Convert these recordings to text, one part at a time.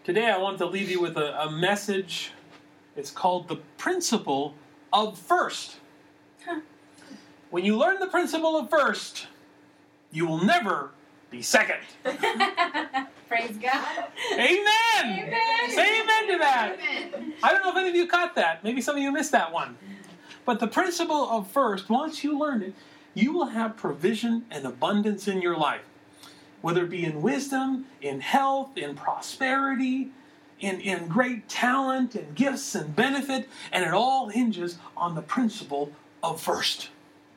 Today I want to leave you with a message. It's called the principle of first. When you learn the principle of first, you will never be second. Praise God. Amen. Amen. Say amen to that. Amen. I don't know if any of you caught that. Maybe some of you missed that one. But the principle of first, once you learn it, you will have provision and abundance in your life. Whether it be in wisdom, in health, in prosperity, in great talent, and gifts and benefit, and it all hinges on the principle of first.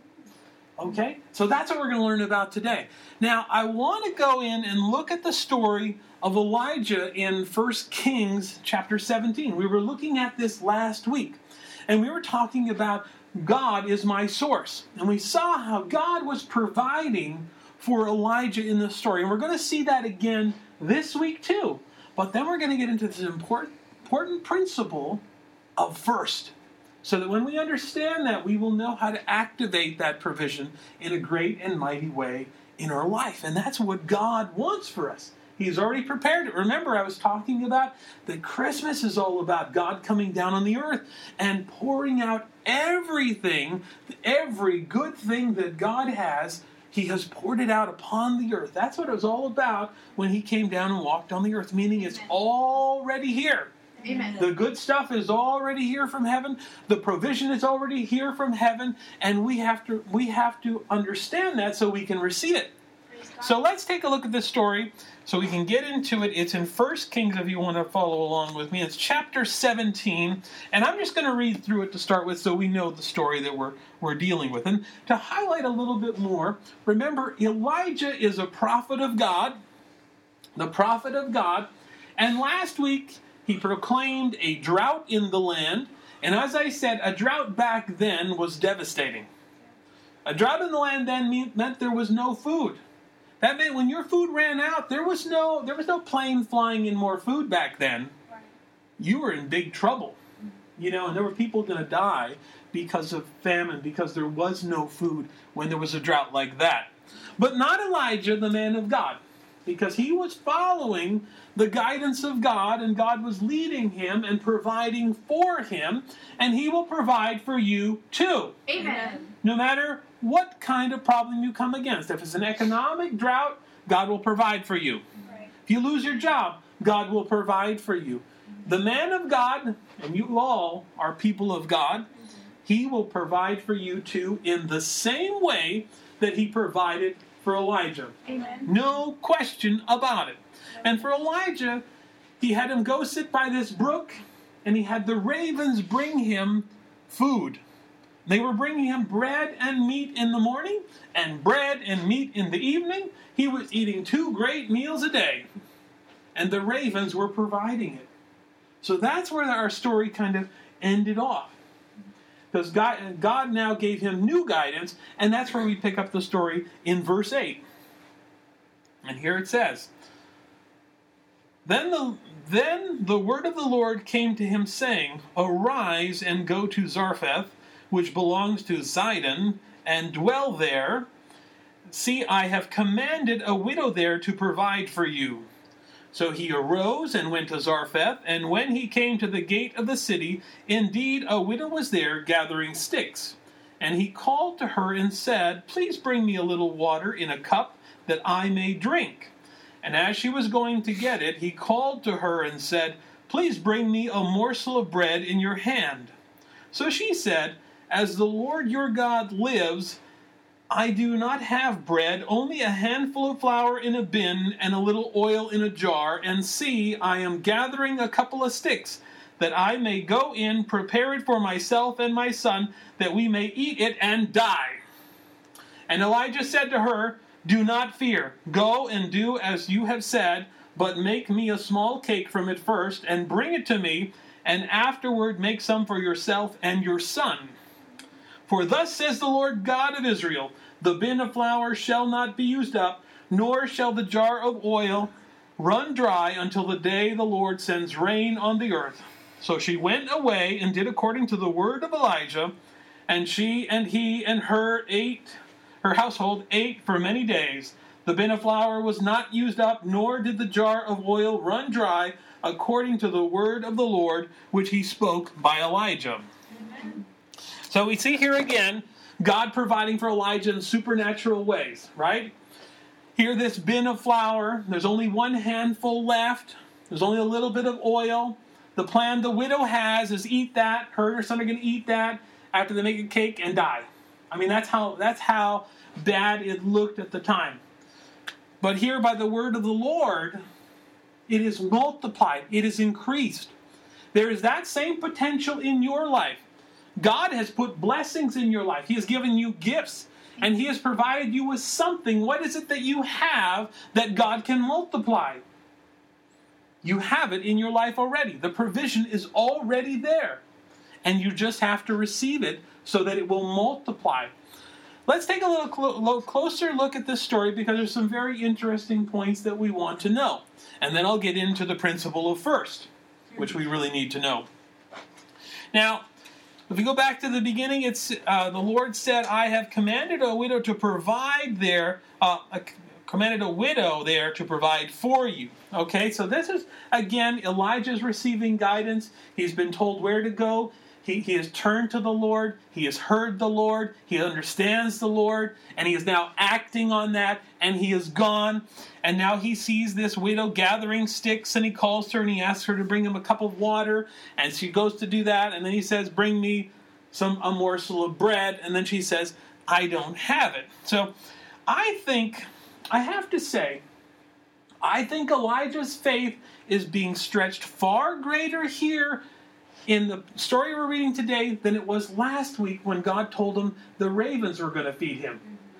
Okay? So that's what we're going to learn about today. Now, I want to go in and look at the story of Elijah in 1 Kings chapter 17. We were looking at this last week, and we were talking about God is my source. And we saw how God was providing for Elijah in the story. And we're going to see that again this week too. But then we're going to get into this important principle of first. So that when we understand that, we will know how to activate that provision in a great and mighty way in our life. And that's what God wants for us. He's already prepared it. Remember, I was talking about that Christmas is all about God coming down on the earth and pouring out everything, every good thing that God has. He has poured it out upon the earth. That's what it was all about when he came down and walked on the earth, meaning it's already here. Amen. The good stuff is already here from heaven. The provision is already here from heaven, and we have to understand that so we can receive it. So let's take a look at this story so we can get into it. It's in 1 Kings if you want to follow along with me. It's chapter 17, and I'm just going to read through it to start with so we know the story that we're dealing with. And to highlight a little bit more, remember Elijah is a prophet of God, the prophet of God, and last week he proclaimed a drought in the land, and as I said, a drought back then was devastating. A drought in the land then meant there was no food. That meant when your food ran out, there was no plane flying in more food back then. You were in big trouble. And there were people going to die because of famine, because there was no food when there was a drought like that. But not Elijah, the man of God, because he was following the guidance of God, and God was leading him and providing for him, and he will provide for you too. Amen. No matter what kind of problem you come against. If it's an economic drought, God will provide for you. Right. If you lose your job, God will provide for you. The man of God, and you all are people of God, he will provide for you too in the same way that he provided for Elijah. Amen. No question about it. And for Elijah, he had him go sit by this brook, and he had the ravens bring him food. They were bringing him bread and meat in the morning, and bread and meat in the evening. He was eating 2 great meals a day, and the ravens were providing it. So that's where our story kind of ended off. Because God now gave him new guidance, and that's where we pick up the story in verse 8. And here it says, Then the word of the Lord came to him, saying, Arise and go to Zarephath, which belongs to Zidon, and dwell there. See, I have commanded a widow there to provide for you. So he arose and went to Zarephath, and when he came to the gate of the city, indeed a widow was there gathering sticks. And he called to her and said, Please bring me a little water in a cup, that I may drink. And as she was going to get it, he called to her and said, Please bring me a morsel of bread in your hand. So she said, As the Lord your God lives, I do not have bread, only a handful of flour in a bin and a little oil in a jar. And see, I am gathering a couple of sticks, that I may go in, prepare it for myself and my son, that we may eat it and die. And Elijah said to her, Do not fear. Go and do as you have said, but make me a small cake from it first, and bring it to me, and afterward make some for yourself and your son. For thus says the Lord God of Israel, The bin of flour shall not be used up, nor shall the jar of oil run dry until the day the Lord sends rain on the earth. So she went away and did according to the word of Elijah, and she and he and her household ate for many days. The bin of flour was not used up, nor did the jar of oil run dry, according to the word of the Lord, which he spoke by Elijah. Amen. So we see here again, God providing for Elijah in supernatural ways, right? Here, this bin of flour, there's only one handful left. There's only a little bit of oil. The plan the widow has is eat that. Her and her son are going to eat that after they make a cake and die. I mean, that's how bad it looked at the time. But here, by the word of the Lord, it is multiplied. It is increased. There is that same potential in your life. God has put blessings in your life. He has given you gifts. And he has provided you with something. What is it that you have that God can multiply? You have it in your life already. The provision is already there. And you just have to receive it so that it will multiply. Let's take a little closer look at this story because there's some very interesting points that we want to know. And then I'll get into the principle of first, which we really need to know. Now, if we go back to the beginning, it's the Lord said, I have commanded a widow to provide to provide for you. Okay, so this is, again, Elijah's receiving guidance. He's been told where to go. He has turned to the Lord. He has heard the Lord. He understands the Lord. And he is now acting on that. And he is gone. And now he sees this widow gathering sticks. And he calls her and he asks her to bring him a cup of water. And she goes to do that. And then he says, bring me a morsel of bread. And then she says, I don't have it. So I have to say, I think Elijah's faith is being stretched far greater here in the story we're reading today than it was last week when God told him the ravens were going to feed him.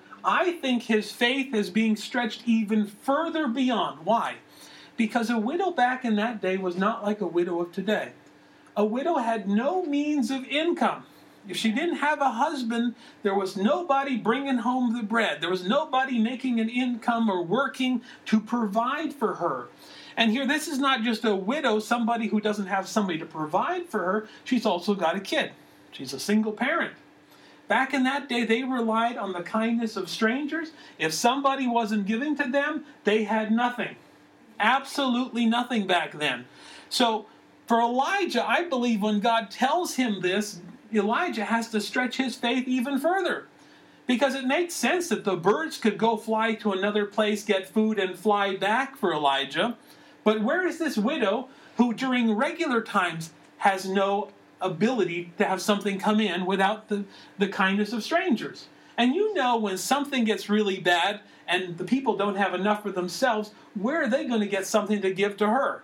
I think his faith is being stretched even further beyond. Why? Because a widow back in that day was not like a widow of today. A widow had no means of income. If she didn't have a husband, there was nobody bringing home the bread. There was nobody making an income or working to provide for her. And here, this is not just a widow, somebody who doesn't have somebody to provide for her. She's also got a kid. She's a single parent. Back in that day, they relied on the kindness of strangers. If somebody wasn't giving to them, they had nothing. Absolutely nothing back then. So, for Elijah, I believe when God tells him this, Elijah has to stretch his faith even further. Because it makes sense that the birds could go fly to another place, get food, and fly back for Elijah. But where is this widow who during regular times has no ability to have something come in without the kindness of strangers? And you know when something gets really bad and the people don't have enough for themselves, where are they going to get something to give to her?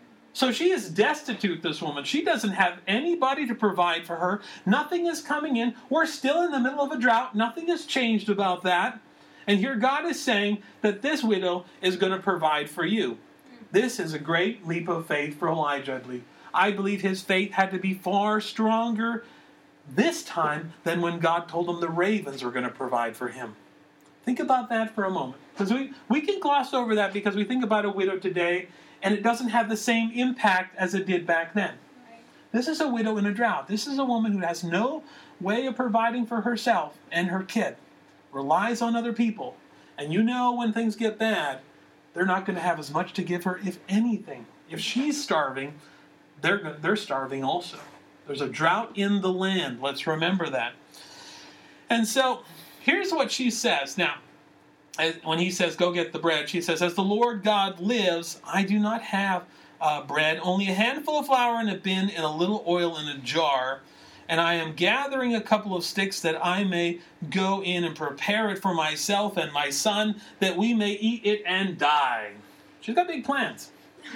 So she is destitute, this woman. She doesn't have anybody to provide for her. Nothing is coming in. We're still in the middle of a drought. Nothing has changed about that. And here God is saying that this widow is going to provide for you. This is a great leap of faith for Elijah, I believe. I believe his faith had to be far stronger this time than when God told him the ravens were going to provide for him. Think about that for a moment. Because we can gloss over that because we think about a widow today and it doesn't have the same impact as it did back then. Right. This is a widow in a drought. This is a woman who has no way of providing for herself and her kid. Relies on other people. And you know when things get bad, they're not going to have as much to give her, if anything. If she's starving, they're starving also. There's a drought in the land. Let's remember that. And so, here's what she says. Now, when he says, go get the bread, she says, as the Lord God lives, I do not have bread, only a handful of flour in a bin and a little oil in a jar. And I am gathering a couple of sticks that I may go in and prepare it for myself and my son, that we may eat it and die. She's got big plans.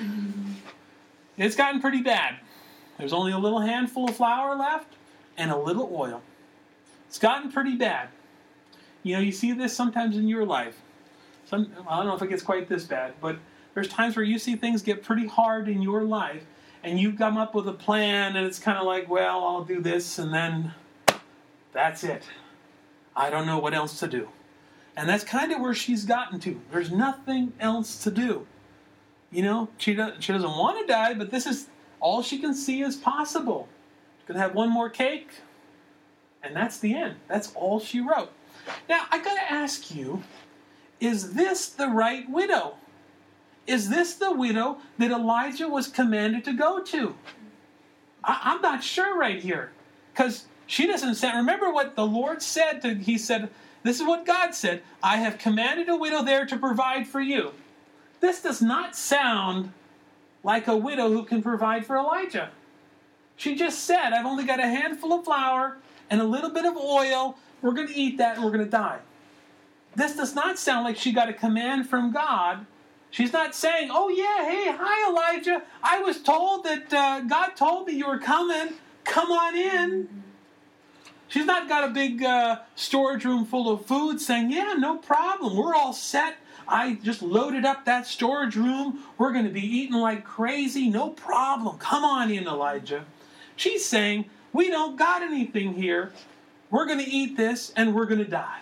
It's gotten pretty bad. There's only a little handful of flour left and a little oil. It's gotten pretty bad. You know, you see this sometimes in your life. I don't know if it gets quite this bad, but there's times where you see things get pretty hard in your life, and you come up with a plan, and it's kind of like, well, I'll do this, and then that's it. I don't know what else to do. And that's kind of where she's gotten to. There's nothing else to do. You know, she doesn't want to die, but this is all she can see as possible. She's going to have one more cake, and that's the end. That's all she wrote. Now, I got to ask you, is this the right widow? is this the widow that Elijah was commanded to go to? I'm not sure right here. Because she doesn't say, remember what the Lord said he said, this is what God said, I have commanded a widow there to provide for you. This does not sound like a widow who can provide for Elijah. She just said, I've only got a handful of flour and a little bit of oil. We're going to eat that and we're going to die. This does not sound like she got a command from God. She's not saying, oh yeah, hey, hi Elijah. I was told that God told me you were coming. Come on in. She's not got a big storage room full of food saying, yeah, no problem. We're all set. I just loaded up that storage room. We're going to be eating like crazy. No problem. Come on in, Elijah. She's saying, we don't got anything here. We're going to eat this and we're going to die.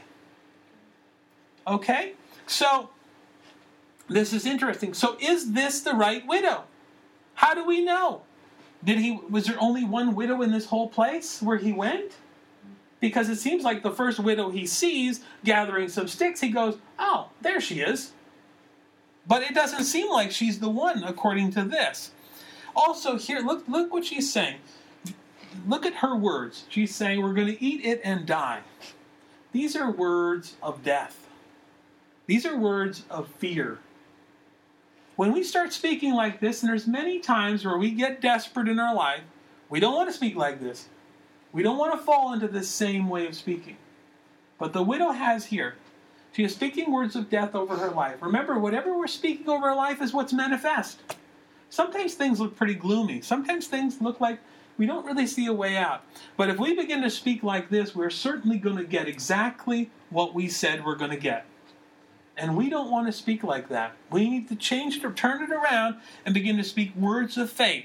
Okay? So, this is interesting. So, is this the right widow? How do we know? Was there only one widow in this whole place where he went? Because it seems like the first widow he sees gathering some sticks, he goes, oh, there she is. But it doesn't seem like she's the one, according to this. Also, here, look what she's saying. Look at her words. She's saying, we're going to eat it and die. These are words of death. These are words of fear. When we start speaking like this, and there's many times where we get desperate in our life, we don't want to speak like this. We don't want to fall into this same way of speaking. But the widow has here. She is speaking words of death over her life. Remember, whatever we're speaking over our life is what's manifest. Sometimes things look pretty gloomy. Sometimes things look like we don't really see a way out. But if we begin to speak like this, we're certainly going to get exactly what we said we're going to get. And we don't want to speak like that. We need to change it or turn it around and begin to speak words of faith.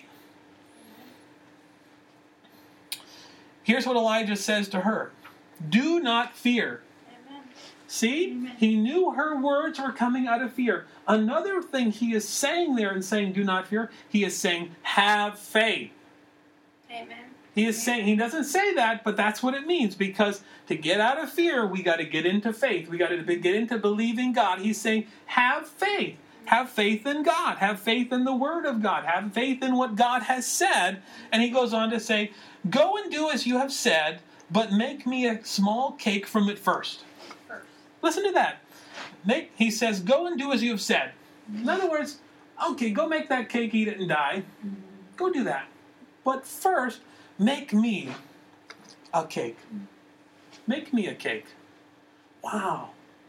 Here's what Elijah says to her. Do not fear. Amen. See? Amen. He knew her words were coming out of fear. Another thing he is saying there in saying do not fear, he is saying have faith. Amen. He is saying, he doesn't say that, but that's what it means. Because to get out of fear, we got to get into faith. We got to get into believing God. He's saying have faith. Have faith in God. Have faith in the Word of God. Have faith in what God has said. And he goes on to say, go and do as you have said, but make me a small cake from it first. Listen to that. He says, go and do as you have said. In other words, okay, go make that cake, eat it, and die. Go do that. But first, make me a cake. Make me a cake. Wow.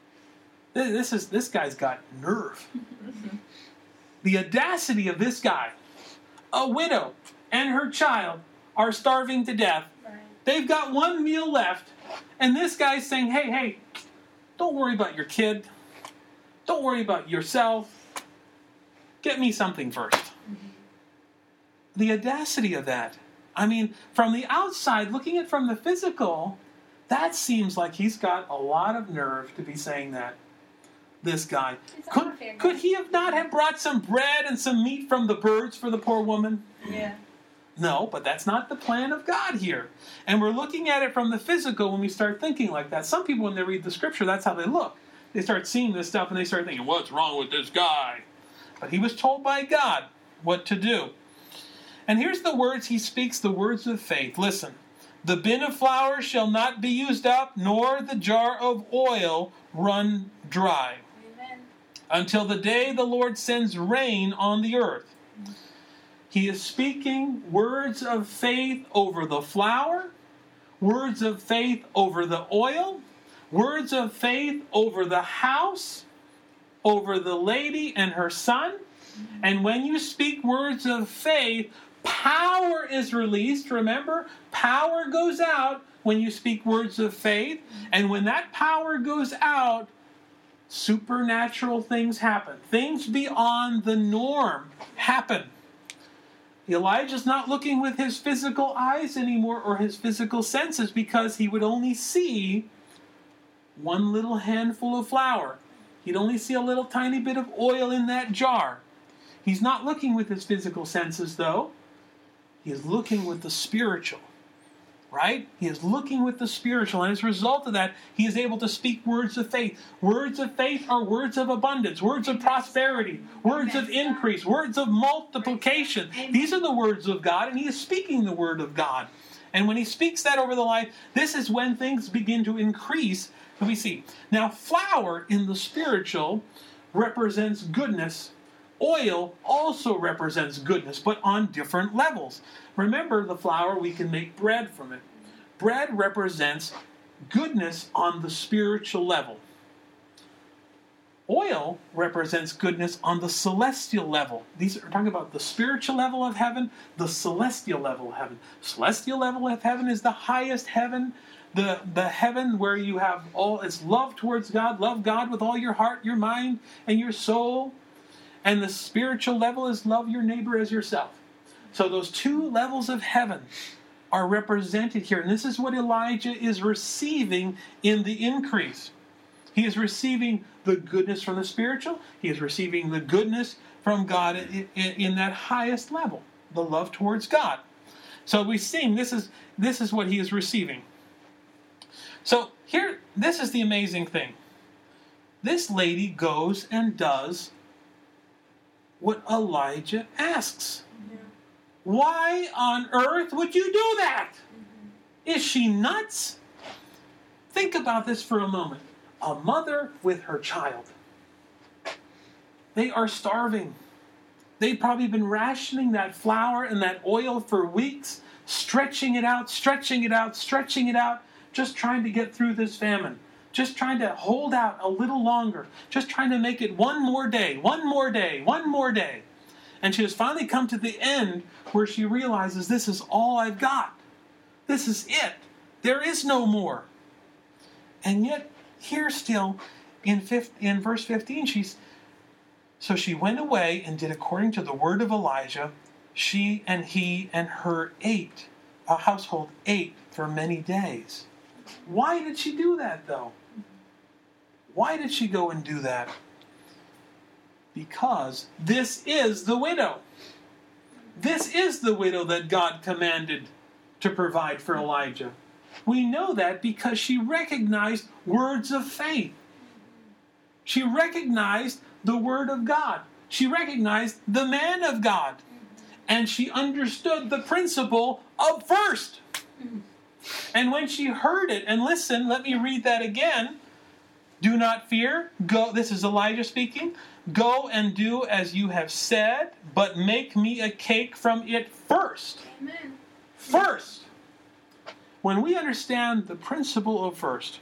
This guy's got nerve. The audacity of this guy. A widow and her child are starving to death. Right. They've got one meal left. And this guy's saying, hey, don't worry about your kid. Don't worry about yourself. Get me something first. The audacity of that. I mean, from the outside, looking at it from the physical, that seems like he's got a lot of nerve to be saying that. This guy. Could he have not have brought some bread and some meat from the birds for the poor woman? Yeah. No, but that's not the plan of God here. And we're looking at it from the physical when we start thinking like that. Some people, when they read the scripture, that's how they look. They start seeing this stuff and they start thinking, what's wrong with this guy? But he was told by God what to do. And here's the words he speaks, the words of faith. Listen. The bin of flour shall not be used up, nor the jar of oil run dry, Amen. until the day the Lord sends rain on the earth. He is speaking words of faith over the flour, words of faith over the oil, words of faith over the house, over the lady and her son. And when you speak words of faith, power is released. Remember, power goes out when you speak words of faith. And when that power goes out, supernatural things happen. Things beyond the norm happen. Elijah's not looking with his physical eyes anymore or his physical senses because he would only see one little handful of flour. He'd only see a little tiny bit of oil in that jar. He's not looking with his physical senses, though. He is looking with the spiritual. right? He is looking with the spiritual, and as a result of that, he is able to speak words of faith. Words of faith are words of abundance, words of prosperity, words of increase, words of multiplication. These are the words of God, and he is speaking the word of God. And when he speaks that over the life, this is when things begin to increase. We see. Now, flour in the spiritual represents goodness. Oil also represents goodness, but on different levels. Remember, the flour, we can make bread from it. Bread represents goodness on the spiritual level. Oil represents goodness on the celestial level. These are talking about the spiritual level of heaven, the celestial level of heaven. Celestial level of heaven is the highest heaven, the heaven where you have all, it's love towards God, love God with all your heart, your mind, and your soul. And the spiritual level is love your neighbor as yourself. So those two levels of heaven are represented here. And this is what Elijah is receiving in the increase. He is receiving the goodness from the spiritual. He is receiving the goodness from God in that highest level, the love towards God. So we see this is what he is receiving. So here, this is the amazing thing. This lady goes and does what Elijah asks. Yeah. Why on earth would you do that? Is she nuts? Think about this for a moment. A mother with her child. They are starving. They've probably been rationing that flour and that oil for weeks, stretching it out, just trying to get through this famine. Just trying to hold out a little longer. Just trying to make it one more day. And she has finally come to the end where she realizes this is all I've got. This is it. There is no more. And yet, here still, in verse 15, so she went away and did according to the word of Elijah. She and he and her ate. A household ate for many days. Why did she do that, though? Why did she go and do that? Because this is the widow. This is the widow that God commanded to provide for Elijah. We know that because she recognized words of faith. She recognized the word of God. She recognized the man of God. And she understood the principle of first. And when she heard it, and listen, let me read that again. Do not fear. Go. This is Elijah speaking. Go and do as you have said, but make me a cake from it first. Amen. First. When we understand the principle of first,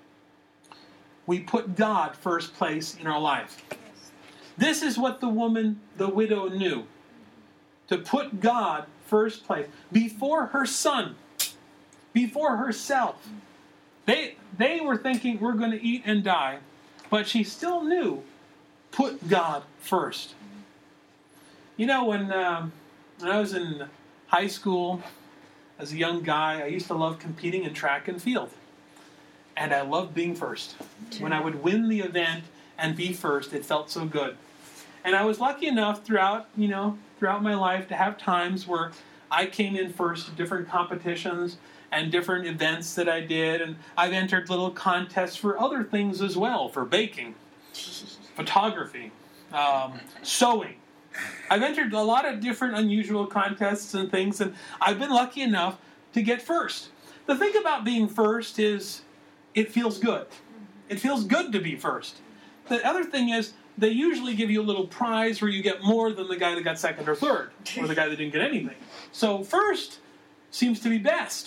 we put God first place in our life. Yes. This is what the widow knew. To put God first place. Before her son. Before herself. They were thinking we're going to eat and die. But she still knew, put God first. You know, when I was in high school, as a young guy, I used to love competing in track and field. And I loved being first. When I would win the event and be first, it felt so good. And I was lucky enough throughout my life to have times where I came in first at different competitions and different events that I did. And I've entered little contests for other things as well, for baking, photography, sewing. I've entered a lot of different unusual contests and things, and I've been lucky enough to get first. The thing about being first is it feels good. It feels good to be first. The other thing is they usually give you a little prize where you get more than the guy that got second or third, or the guy that didn't get anything. So first seems to be best.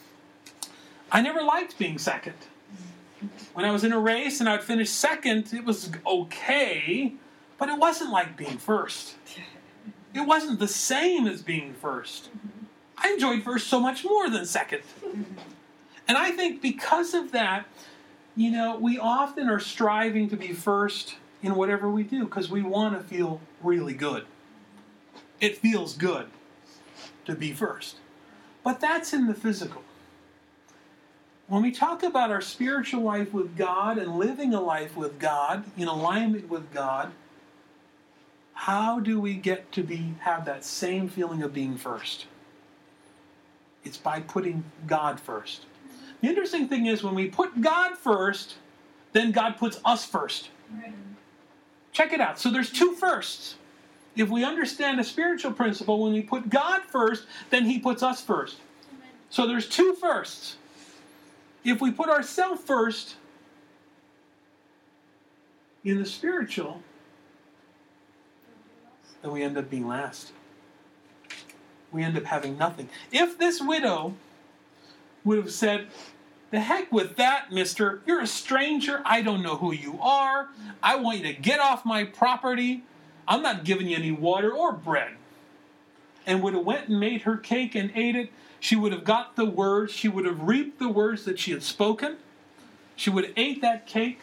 I never liked being second. When I was in a race and I'd finish second, it was okay, but it wasn't like being first. It wasn't the same as being first. I enjoyed first so much more than second. And I think because of that, we often are striving to be first in whatever we do because we want to feel really good. It feels good to be first. But that's in the physical. When we talk about our spiritual life with God and living a life with God, in alignment with God, how do we get to have that same feeling of being first? It's by putting God first. The interesting thing is when we put God first, then God puts us first. Right. Check it out. So there's two firsts. If we understand a spiritual principle, when we put God first, then he puts us first. Amen. So there's two firsts. If we put ourselves first in the spiritual, then we end up being last. We end up having nothing. If this widow would have said, the heck with that, mister. You're a stranger. I don't know who you are. I want you to get off my property. I'm not giving you any water or bread. And would have went and made her cake and ate it. She would have got the words. She would have reaped the words that she had spoken. She would have ate that cake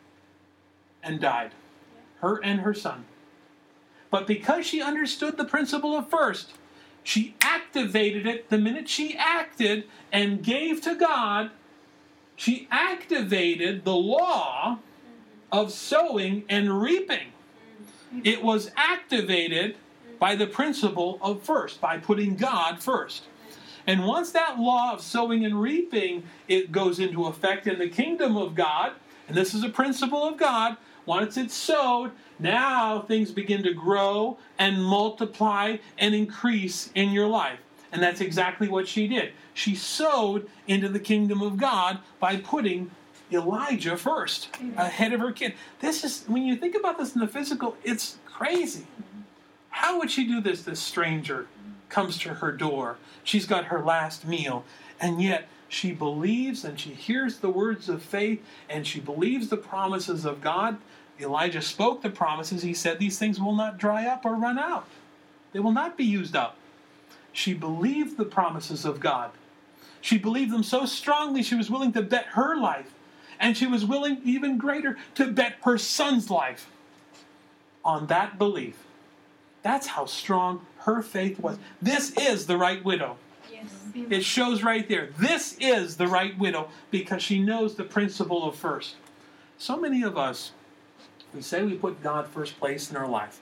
and died. Her and her son. But because she understood the principle of first, she activated it the minute she acted and gave to God. She activated the law of sowing and reaping. It was activated by the principle of first, by putting God first. And once that law of sowing and reaping, it goes into effect in the kingdom of God, and this is a principle of God, once it's sowed, now things begin to grow and multiply and increase in your life. And that's exactly what she did. She sowed into the kingdom of God by putting Elijah first, ahead of her kid. This is, when you think about this in the physical, it's crazy. How would she do this? This stranger comes to her door. She's got her last meal. And yet she believes and she hears the words of faith and she believes the promises of God. Elijah spoke the promises. He said these things will not dry up or run out. They will not be used up. She believed the promises of God. She believed them so strongly she was willing to bet her life. And she was willing, even greater, to bet her son's life on that belief. That's how strong her faith was. This is the right widow. Yes. It shows right there. This is the right widow because she knows the principle of first. So many of us, we say we put God first place in our life.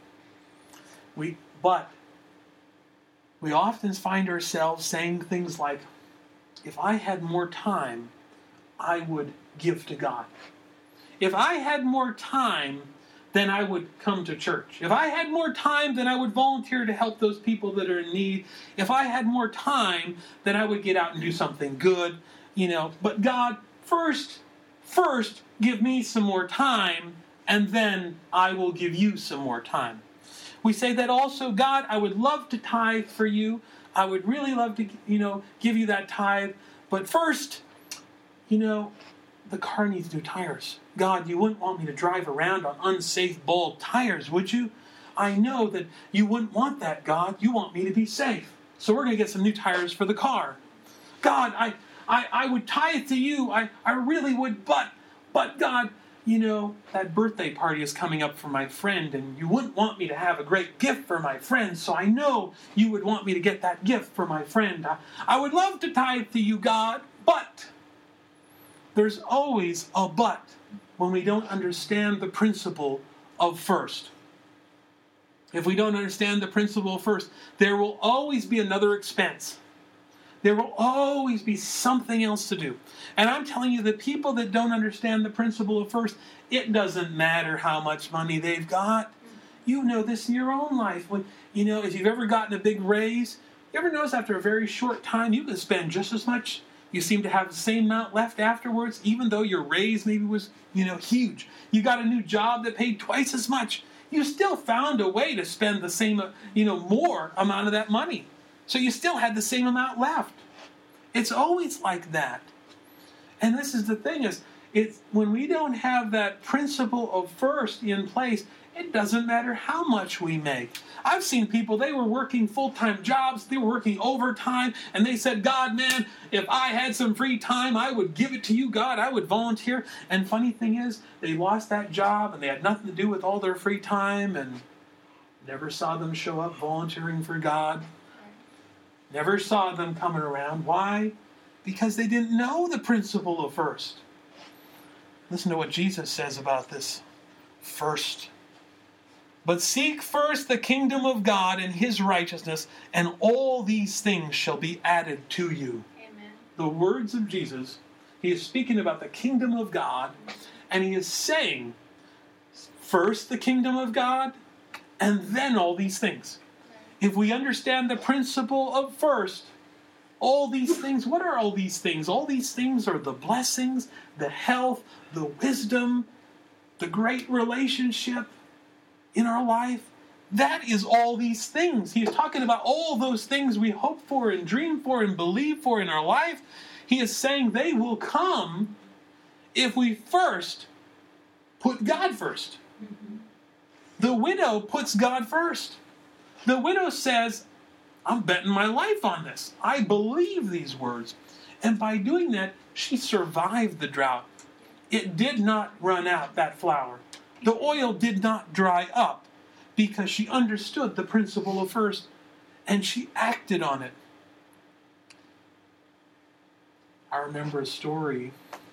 But we often find ourselves saying things like, if I had more time, I would give to God. If I had more time, then I would come to church. If I had more time, then I would volunteer to help those people that are in need. If I had more time, then I would get out and do something good. But God, first give me some more time, and then I will give you some more time. We say that also, God, I would love to tithe for you. I would really love to, give you that tithe. But first, the car needs new tires. God, you wouldn't want me to drive around on unsafe, bald tires, would you? I know that you wouldn't want that, God. You want me to be safe. So we're going to get some new tires for the car. God, I would tithe to you. I really would, but God, that birthday party is coming up for my friend, and you wouldn't want me to have a great gift for my friend, so I know you would want me to get that gift for my friend. I would love to tithe to you, God, but there's always a but when we don't understand the principle of first. If we don't understand the principle of first, there will always be another expense. There will always be something else to do. And I'm telling you, the people that don't understand the principle of first, it doesn't matter how much money they've got. You know this in your own life. When if you've ever gotten a big raise, you ever notice after a very short time, you can spend just as much. You seem to have the same amount left afterwards, even though your raise maybe was, huge. You got a new job that paid twice as much. You still found a way to spend the same, more amount of that money. So you still had the same amount left. It's always like that. And this is the thing it's when we don't have that principle of first in place, it doesn't matter how much we make. I've seen people, they were working full-time jobs, they were working overtime, and they said, God, man, if I had some free time, I would give it to you, God, I would volunteer. And funny thing is, they lost that job, and they had nothing to do with all their free time, and never saw them show up volunteering for God. Never saw them coming around. Why? Because they didn't know the principle of first. Listen to what Jesus says about this first. But seek first the kingdom of God and his righteousness, and all these things shall be added to you. Amen. The words of Jesus, he is speaking about the kingdom of God, and he is saying, first the kingdom of God, and then all these things. If we understand the principle of first, all these things, what are all these things? All these things are the blessings, the health, the wisdom, the great relationship in our life. That is all these things. He is talking about all those things we hope for and dream for and believe for in our life. He is saying they will come if we first put God first. The widow puts God first. The widow says, I'm betting my life on this. I believe these words. And by doing that, she survived the drought. It did not run out, that flour. The oil did not dry up because she understood the principle of first and she acted on it. I remember a story.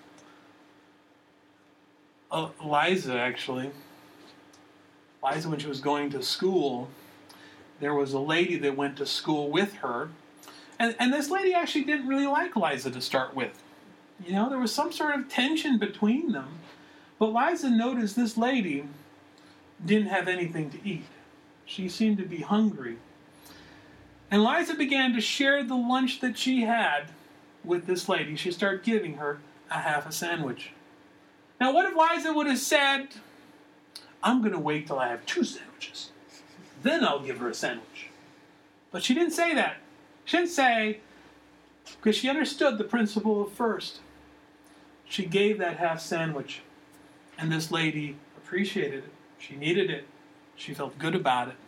Liza, actually. Liza, when she was going to school, there was a lady that went to school with her. And this lady actually didn't really like Liza to start with. You know, there was some sort of tension between them. But Liza noticed this lady didn't have anything to eat. She seemed to be hungry. And Liza began to share the lunch that she had with this lady. She started giving her a half a sandwich. Now, what if Liza would have said, I'm going to wait till I have 2 sandwiches. Then I'll give her a sandwich. But she didn't say that. She didn't say, because she understood the principle of first. She gave that half sandwich. And this lady appreciated it. She needed it. She felt good about it.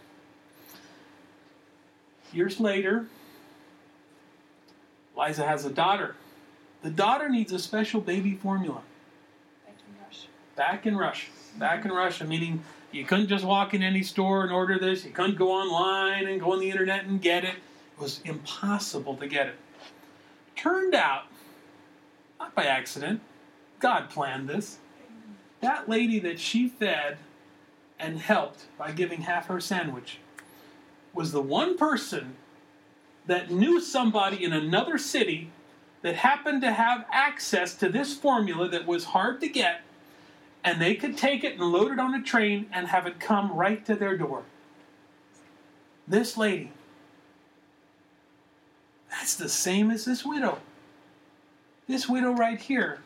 Years later, Liza has a daughter. The daughter needs a special baby formula. Back in Russia, meaning you couldn't just walk in any store and order this. You couldn't go online and go on the internet and get it. It was impossible to get it. Turned out, not by accident, God planned this. That lady that she fed and helped by giving half her sandwich was the one person that knew somebody in another city that happened to have access to this formula that was hard to get, and they could take it and load it on a train and have it come right to their door. This lady. That's the same as this widow. This widow right here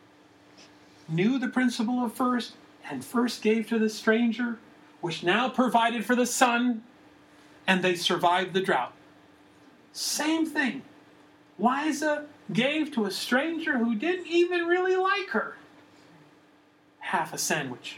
knew the principle of first and first gave to the stranger, which now provided for the son, and they survived the drought. Same thing. Liza gave to a stranger who didn't even really like her half a sandwich.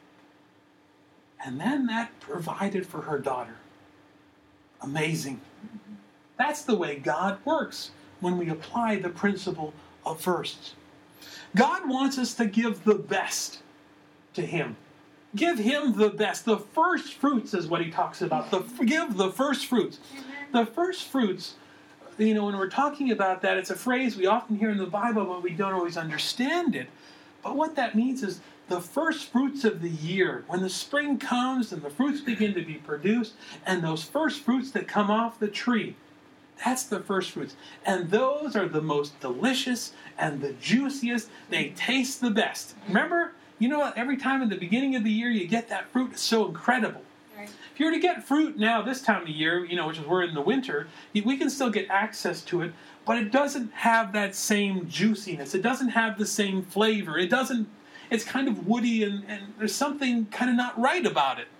And then that provided for her daughter. Amazing. That's the way God works when we apply the principle of first. God wants us to give the best to Him. Give Him the best. The first fruits is what He talks about. Give the first fruits. The first fruits, you know, when we're talking about that, it's a phrase we often hear in the Bible, but we don't always understand it. But what that means is the first fruits of the year, when the spring comes and the fruits begin to be produced, and those first fruits that come off the tree, that's the first fruits. And those are the most delicious and the juiciest. They taste the best. Remember, you know, every time in the beginning of the year you get that fruit, it's so incredible. Right. If you were to get fruit now this time of year, you know, which is we're in the winter, we can still get access to it, but it doesn't have that same juiciness. It doesn't have the same flavor. It's kind of woody and there's something kind of not right about it.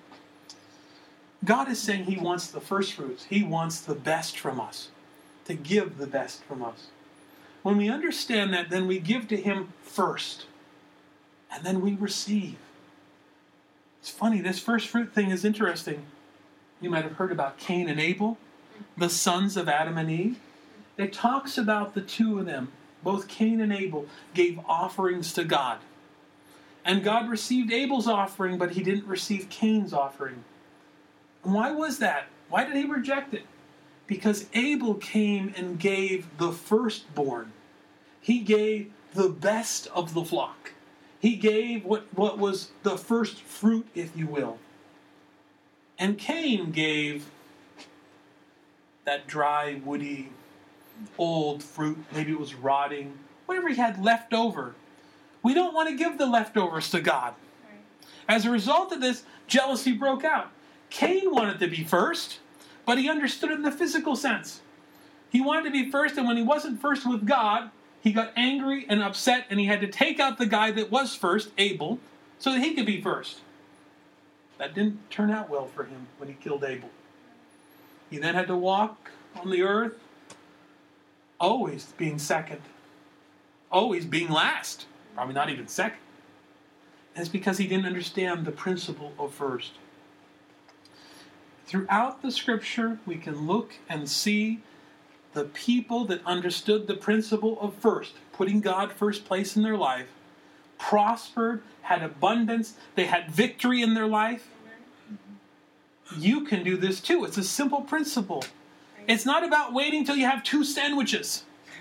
God is saying He wants the first fruits. He wants the best from us, to give the best from us. When we understand that, then we give to Him first, and then we receive. It's funny, this first fruit thing is interesting. You might have heard about Cain and Abel, the sons of Adam and Eve. It talks about the two of them. Both Cain and Abel gave offerings to God. And God received Abel's offering, but He didn't receive Cain's offering. And why was that? Why did He reject it? Because Abel came and gave the firstborn. He gave the best of the flock. He gave what was the first fruit, if you will. And Cain gave that dry, woody, old fruit. Maybe it was rotting. Whatever he had left over. We don't want to give the leftovers to God. As a result of this, jealousy broke out. Cain wanted to be first, but he understood it in the physical sense. He wanted to be first, and when he wasn't first with God, he got angry and upset, and he had to take out the guy that was first, Abel, so that he could be first. That didn't turn out well for him when he killed Abel. He then had to walk on the earth, always being second, always being last, probably not even second. And it's because he didn't understand the principle of first. Throughout the scripture, we can look and see the people that understood the principle of first, putting God first place in their life, prospered, had abundance, they had victory in their life. You can do this too. It's a simple principle. It's not about waiting till you have 2 sandwiches.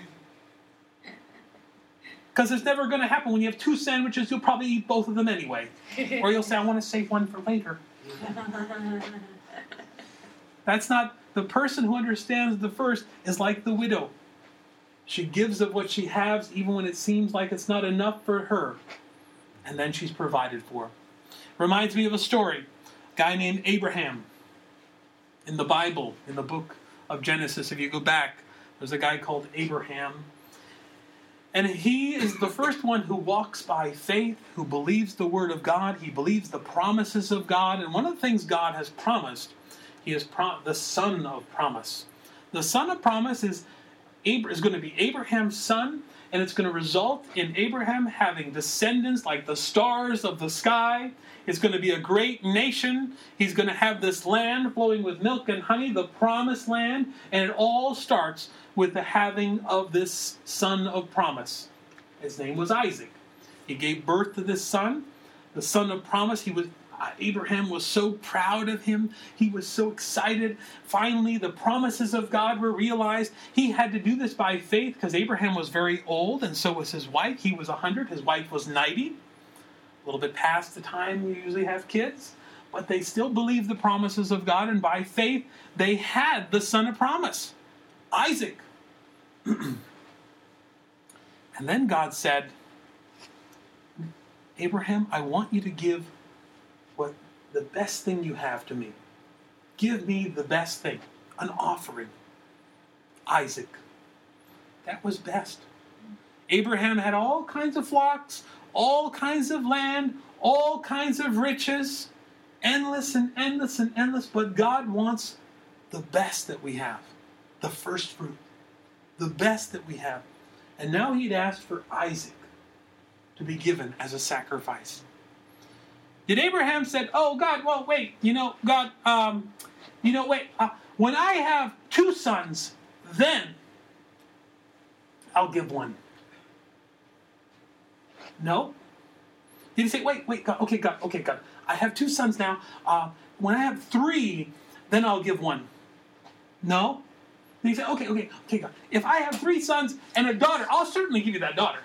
Because it's never going to happen. When you have 2 sandwiches, you'll probably eat both of them anyway. Or you'll say, I want to save one for later. That's not, the person who understands the first is like the widow. She gives of what she has even when it seems like it's not enough for her. And then she's provided for. Reminds me of a story. A guy named Abraham. In the Bible, in the book of Genesis, if you go back, there's a guy called Abraham. And he is the first one who walks by faith, who believes the word of God. He believes the promises of God. And one of the things God has promised, he is the son of promise. The son of promise is going to be Abraham's son, and it's going to result in Abraham having descendants like the stars of the sky. It's going to be a great nation. He's going to have this land flowing with milk and honey, the promised land, and it all starts with the having of this son of promise. His name was Isaac. He gave birth to this son, the son of promise. Abraham was so proud of him. He was so excited. Finally, the promises of God were realized. He had to do this by faith because Abraham was very old, and so was his wife. He was 100. His wife was 90. A little bit past the time you usually have kids. But they still believed the promises of God, and by faith, they had the son of promise, Isaac. And then God said, Abraham, I want you to give what the best thing you have to me. Give me the best thing, an offering. Isaac. That was best. Abraham had all kinds of flocks, all kinds of land, all kinds of riches, endless and endless and endless, but God wants the best that we have, the first fruit, the best that we have. And now he'd asked for Isaac to be given as a sacrifice. Did Abraham said, oh, God, well, wait, God, when I have 2 sons, then I'll give one. No. Did he say, wait, God, God, I have 2 sons now. When I have 3, then I'll give one. No. Did he say, okay, God, if I have 3 sons and a daughter, I'll certainly give you that daughter.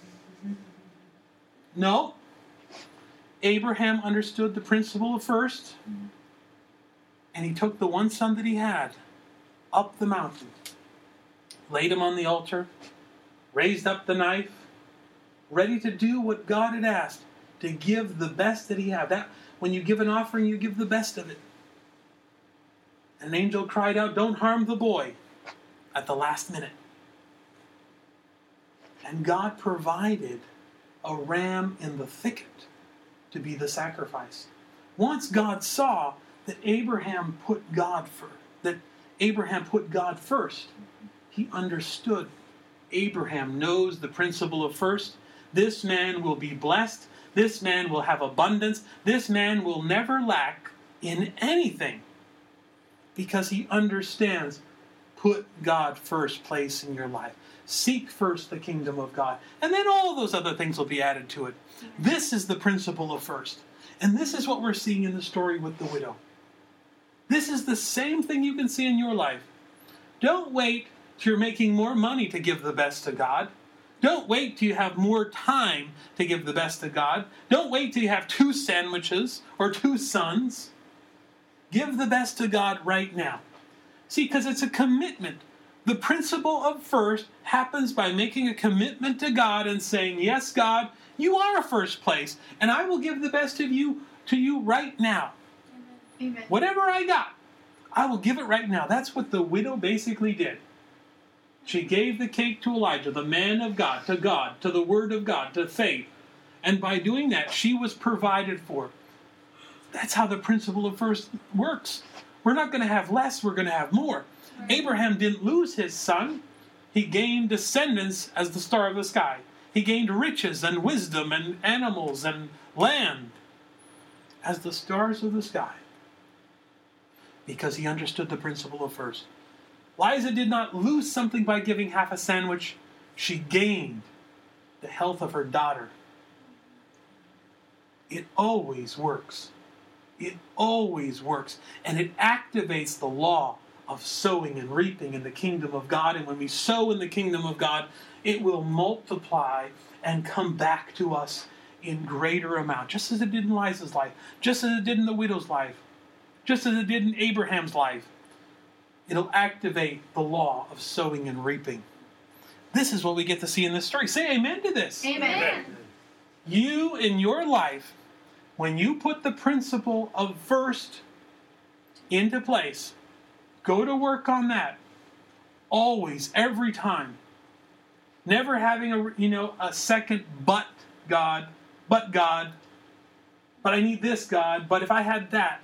No. Abraham understood the principle of first, and he took the one son that he had up the mountain, laid him on the altar, raised up the knife, ready to do what God had asked, to give the best that he had. That when you give an offering, you give the best of it. An angel cried out, don't harm the boy, at the last minute. And God provided a ram in the thicket to be the sacrifice. Once God saw that Abraham put God first, he understood. Abraham knows the principle of first. This man will be blessed. This man will have abundance. This man will never lack in anything because he understands. Put God first place in your life. Seek first the kingdom of God. And then all those other things will be added to it. This is the principle of first. And this is what we're seeing in the story with the widow. This is the same thing you can see in your life. Don't wait till you're making more money to give the best to God. Don't wait till you have more time to give the best to God. Don't wait till you have 2 sandwiches or 2 sons. Give the best to God right now. See, because it's a commitment. The principle of first happens by making a commitment to God and saying, yes, God, you are first place, and I will give the best of you to you right now. Amen. Whatever I got, I will give it right now. That's what the widow basically did. She gave the cake to Elijah, the man of God, to the word of God, to faith. And by doing that, she was provided for. That's how the principle of first works. We're not going to have less, we're going to have more. Right. Abraham didn't lose his son. He gained descendants as the star of the sky. He gained riches and wisdom and animals and land as the stars of the sky, because he understood the principle of first. Liza did not lose something by giving half a sandwich. She gained the health of her daughter. It always works. It always works. And it activates the law of sowing and reaping in the kingdom of God. And when we sow in the kingdom of God, it will multiply and come back to us in greater amount, just as it did in Liza's life, just as it did in the widow's life, just as it did in Abraham's life. It'll activate the law of sowing and reaping. This is what we get to see in this story. Say amen to this. Amen. You, in your life, when you put the principle of first into place, go to work on that. Always, every time. Never having a second but God, but I need this, God, but if I had that.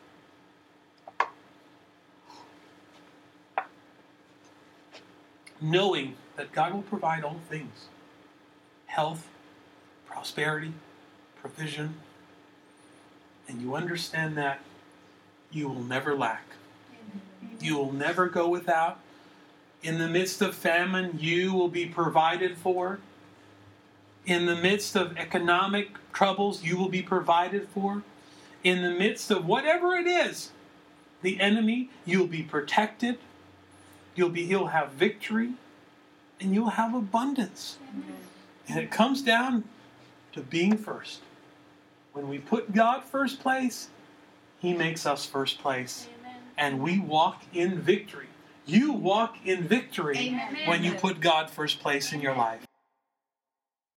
Knowing that God will provide all things. Health, prosperity, provision. And you understand that, you will never lack. You will never go without. In the midst of famine, you will be provided for. In the midst of economic troubles, you will be provided for. In the midst of whatever it is, the enemy, you'll be protected. You'll have victory, and you'll have abundance. And it comes down to being first. When we put God first place, He makes us first place. Amen. And we walk in victory. You walk in victory Amen. when you put God first place in your life.